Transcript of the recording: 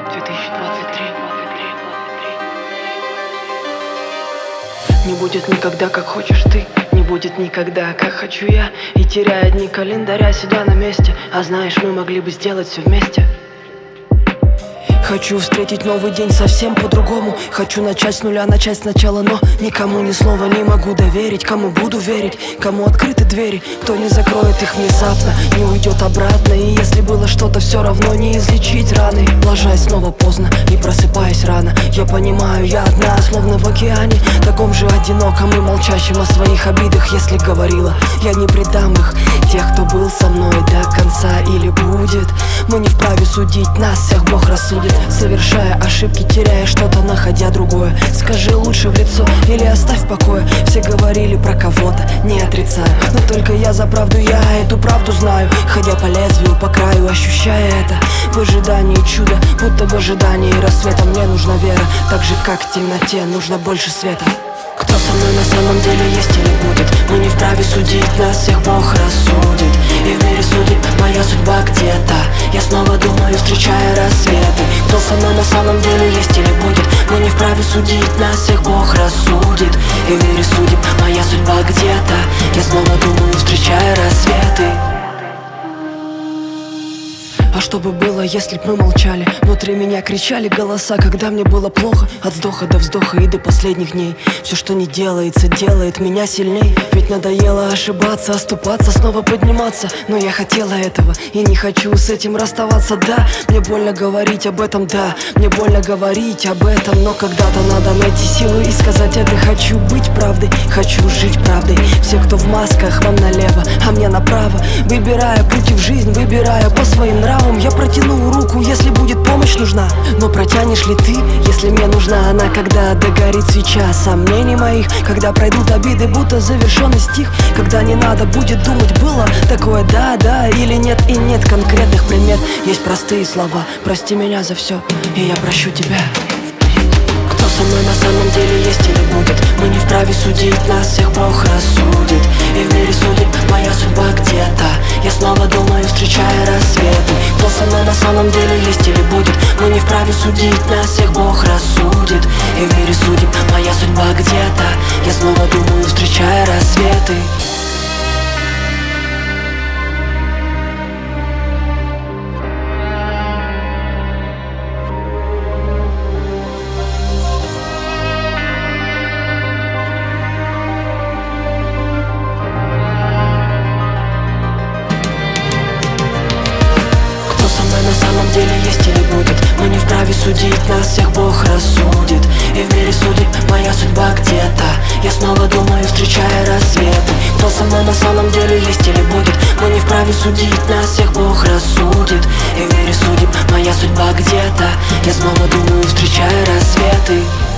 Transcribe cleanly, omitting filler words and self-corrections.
2023. Не будет никогда, как хочешь ты, не будет никогда, как хочу я. И теряя дни календаря, сидя на месте. А знаешь, мы могли бы сделать все вместе. Хочу встретить новый день совсем по-другому. Хочу начать с нуля, начать сначала, но никому ни слова не могу доверить. Кому буду верить, кому открыты двери, кто не закроет их внезапно, не уйдет обратно. И если было что-то, все равно не излечить раны. Ложась снова поздно и просыпаясь рано, я понимаю, я одна, словно в океане, таком же одиноком и молчащем о своих обидах. Если говорила, я не предам их, тех, кто был со мной до конца или будет. Мы не вправе судить, нас всех Бог рассудит. Совершая ошибки, теряя что-то, находя другое. Скажи лучше в лицо или оставь в покое. Все говорили про кого-то, не отрицаю, но только я за правду, я эту правду знаю. Ходя по лезвию, по краю, ощущая это в ожидании чуда, будто в ожидании рассвета. Мне нужна вера, так же как в темноте нужно больше света. Кто со мной на самом деле есть или будет, мы не вправе судить, нас всех Бог рассудит. И в мире судит моя судьба где-то, я снова думаю, встречая рассветы. Кто со мной на самом деле есть или будет, мы не вправе судить, нас всех Бог рассудит. И в мире судит моя судьба где-то, я снова думаю, встречая рассветы. А что бы было, если б мы молчали? Внутри меня кричали голоса, когда мне было плохо. От вздоха до вздоха и до последних дней. Все, что не делается, делает меня сильней. Ведь надоело ошибаться, оступаться, снова подниматься. Но я хотела этого и не хочу с этим расставаться. Да, мне больно говорить об этом, да, мне больно говорить об этом. Но когда-то надо найти силу и сказать это. Хочу быть правдой, хочу жить правдой. Все, кто в масках, вам налево, а мне направо. Выбирая пути в жизнь, выбирая по своим нравам. Я протяну руку, если будет помощь нужна. Но протянешь ли ты, если мне нужна она? Когда догорит свеча сомнений моих, когда пройдут обиды, будто завершенный стих. Когда не надо будет думать, было такое да, да или нет. И нет конкретных примет, есть простые слова. Прости меня за все, и я прощу тебя. Кто со мной на самом деле есть или будет, мы не вправе судить, нас всех Бог рассудит. И в мире судит моя судьба где-то, я снова думаю, встречая рассветы. Кто со мной на самом деле есть или будет, мы не вправе судить, нас всех Бог рассудит. И в мире судит моя судьба где-то, я снова думаю, встречая рассветы. На самом деле есть или будет, мы не вправе судить, нас всех Бог рассудит. И в мире судит моя судьба где-то, я снова думаю, встречая рассветы. Кто со мной на самом деле есть или будет, мы не вправе судить, нас всех Бог рассудит. И в мире судит моя судьба где-то, я снова думаю, встречая рассветы.